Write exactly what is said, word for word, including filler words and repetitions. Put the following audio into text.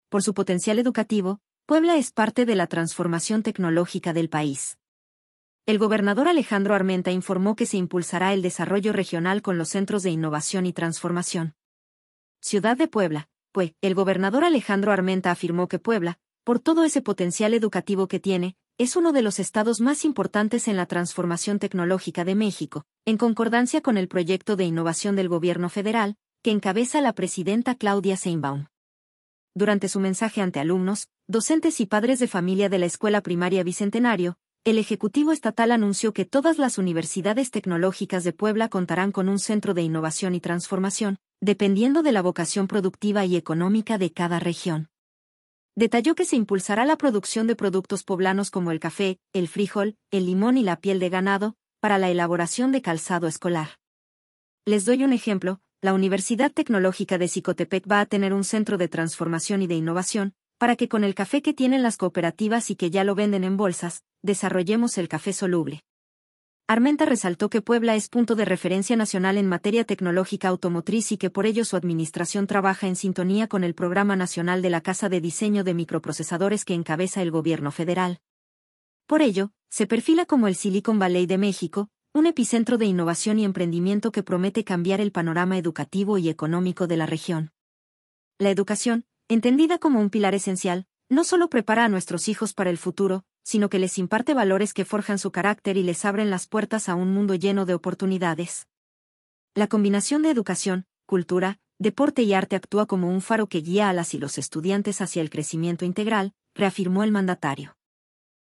por su potencial educativo, Puebla es parte de la transformación tecnológica del país. El gobernador Alejandro Armenta informó que se impulsará el desarrollo regional con los centros de innovación y transformación. Ciudad de Puebla, pues, el gobernador Alejandro Armenta afirmó que Puebla, por todo ese potencial educativo que tiene, es uno de los estados más importantes en la transformación tecnológica de México, en concordancia con el proyecto de innovación del gobierno federal, que encabeza la presidenta Claudia Sheinbaum. Durante su mensaje ante alumnos, docentes y padres de familia de la Escuela Primaria Bicentenario, el Ejecutivo Estatal anunció que todas las universidades tecnológicas de Puebla contarán con un centro de innovación y transformación, dependiendo de la vocación productiva y económica de cada región. Detalló que se impulsará la producción de productos poblanos como el café, el frijol, el limón y la piel de ganado, para la elaboración de calzado escolar. Les doy un ejemplo. La Universidad Tecnológica de Xicotepec va a tener un centro de transformación y de innovación, para que con el café que tienen las cooperativas y que ya lo venden en bolsas, desarrollemos el café soluble. Armenta resaltó que Puebla es punto de referencia nacional en materia tecnológica automotriz y que por ello su administración trabaja en sintonía con el Programa Nacional de la Casa de Diseño de Microprocesadores que encabeza el gobierno federal. Por ello, se perfila como el Silicon Valley de México, un epicentro de innovación y emprendimiento que promete cambiar el panorama educativo y económico de la región. La educación, entendida como un pilar esencial, no solo prepara a nuestros hijos para el futuro, sino que les imparte valores que forjan su carácter y les abren las puertas a un mundo lleno de oportunidades. La combinación de educación, cultura, deporte y arte actúa como un faro que guía a las y los estudiantes hacia el crecimiento integral, reafirmó el mandatario.